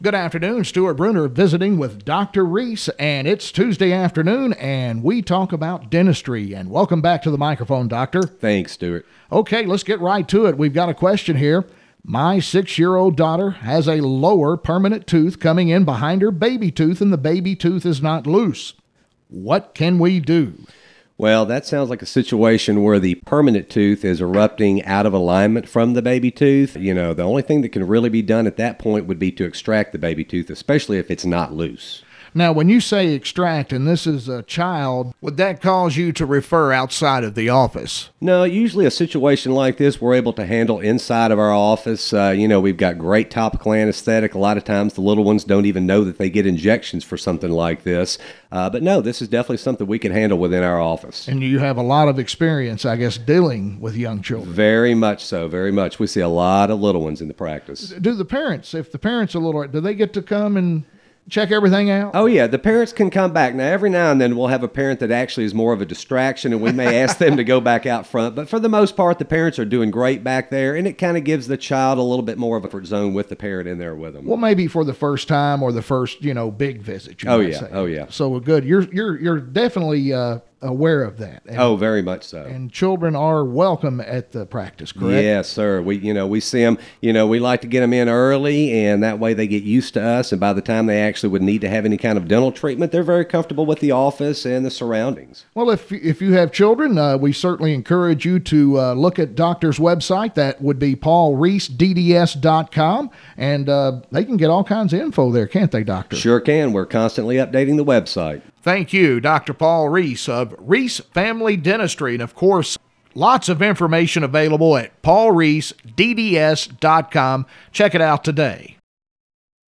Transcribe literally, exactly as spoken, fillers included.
Good afternoon. Stuart Bruner visiting with Doctor Reese, and it's Tuesday afternoon, and we talk about dentistry. And welcome back to the microphone, Doctor. Thanks, Stuart. Okay, let's get right to it. We've got a question here. My six-year-old daughter has a lower permanent tooth coming in behind her baby tooth, and the baby tooth is not loose. What can we do? Well, that sounds like a situation where the permanent tooth is erupting out of alignment from the baby tooth. You know, the only thing that can really be done at that point would be to extract the baby tooth, especially if it's not loose. Now, when you say extract, and this is a child, would that cause you to refer outside of the office? No, usually a situation like this, we're able to handle inside of our office. Uh, you know, we've got great topical anesthetic. A lot of times the little ones don't even know that they get injections for something like this. Uh, but no, this is definitely something we can handle within our office. And you have a lot of experience, I guess, dealing with young children. Very much so, very much. We see a lot of little ones in the practice. Do the parents, if the parents are little, do they get to come and check everything out? Oh, yeah. The parents can come back. Now, every now and then we'll have a parent that actually is more of a distraction, and we may ask them to go back out front. But for the most part, the parents are doing great back there, and it kind of gives the child a little bit more of a comfort zone with the parent in there with them. Well, maybe for the first time or the first, you know, big visit. You oh, might yeah. say. Oh, yeah. So good. You're you're you're definitely uh, aware of that. And, oh, very much so. And children are welcome at the practice, correct? Yes, sir. We, you know, we see them, you know, we like to get them in early, and that way they get used to us. And by the time they actually would need to have any kind of dental treatment, they're very comfortable with the office and the surroundings. Well, if if you have children, uh, we certainly encourage you to uh, look at Doctor's website. That would be paul reese d d s dot com, and uh, they can get all kinds of info there, can't they, Doctor? Sure can. We're constantly updating the website. Thank you, Doctor Paul Reese of Reese Family Dentistry. And, of course, lots of information available at paul reese d d s dot com. Check it out today.